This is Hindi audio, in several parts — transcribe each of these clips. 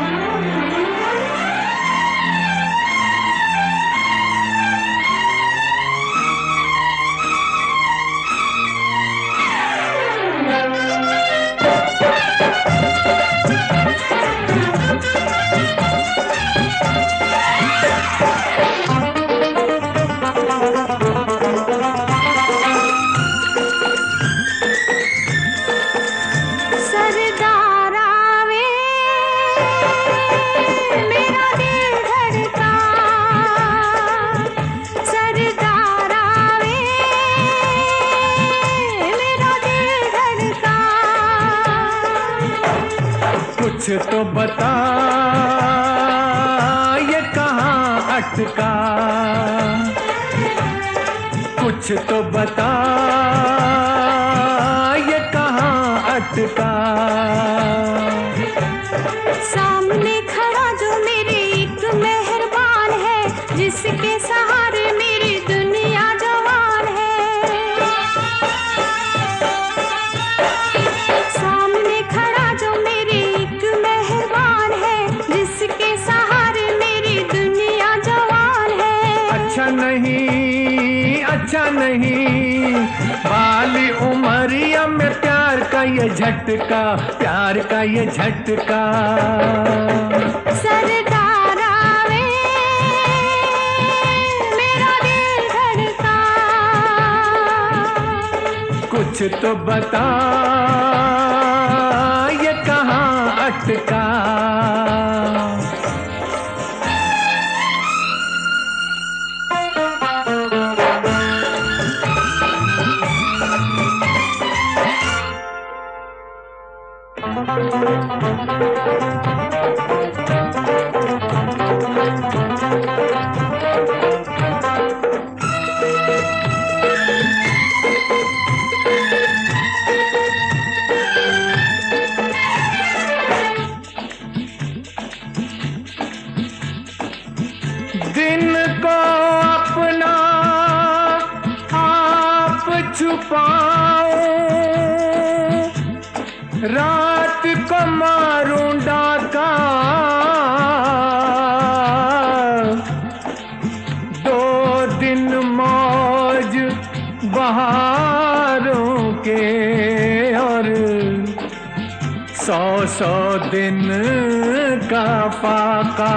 कुछ तो बता ये कहाँ अटका, कुछ तो बता ये कहाँ अटका। सामने खड़ा जो मेरे एक मेहरबान है, जिसके सहारे मेरी दुनिया जवान है। सामने खड़ा जो मेरे एक मेहरबान है, जिसके सहारे मेरी दुनिया जवान है। अच्छा नहीं बाली उमरिया में प्यार का ये झटका, प्यार का ये झटका। सरदार आवे मेरा दिल धड़का, कुछ तो बता ये कहाँ अटका। दिन को अपना आप छुपाओ, रात को मारूं डाका। दो दिन मौज बहारों के और 100 दिन का फाका।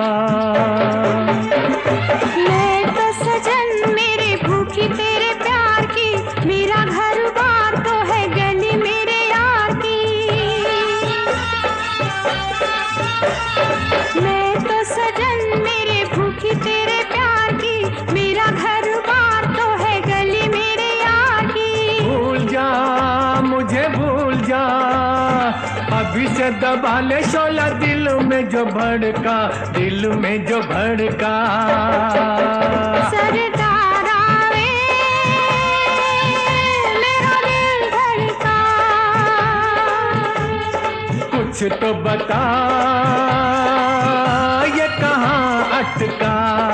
मैं तो सजन मेरे भूखी तेरे प्यार की, मेरा घर बार तो है गली मेरे यार की। मैं तो सजन मेरे भूखी तेरे प्यार की, मेरा घर बार तो है गली मेरे यार की। भूल जा मुझे भूल जा, अभी से दबा ले शोला दिल में जो भड़का, दिल में जो भड़का। सरदार आवे मेरा दिल धड़का, कुछ तो बता ये कहाँ अटका।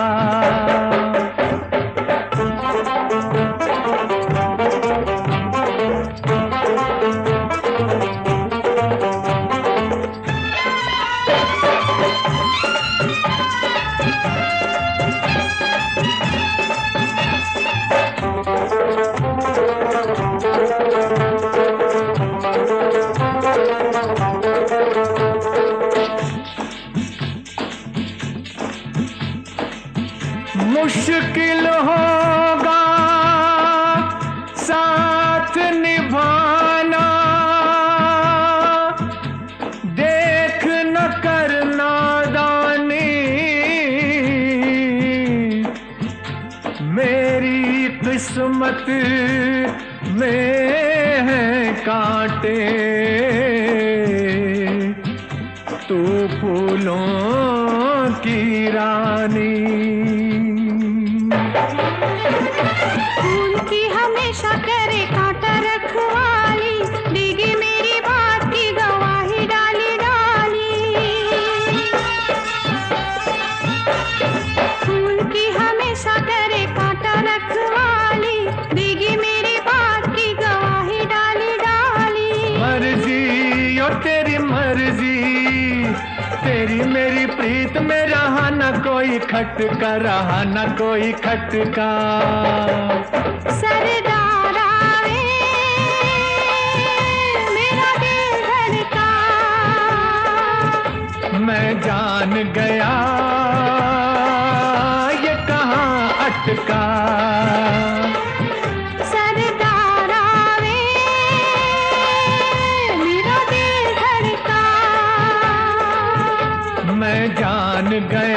मुश्किल होगा साथ निभाना, देख न करना दानी। मेरी किस्मत में है कांटे, तू फूलों की रानी। फूल की हमेशा करे कांटा रखवाली, देगी मेरी बात की गवाही डाली डाली। फूल की हमेशा करे कांटा रखवाली, देगी मेरी बात की गवाही डाली डाली। मर्जी ओ तेरी मर्जी, तेरी मेरी प्रीत में रहा न कोई खटका, रहा न कोई खटका। सरदारा वे मेरा दिल धड़का, मैं जान गया ये कहाँ अटका। सरदारा वे मेरा दिल धड़का, मैं जान गया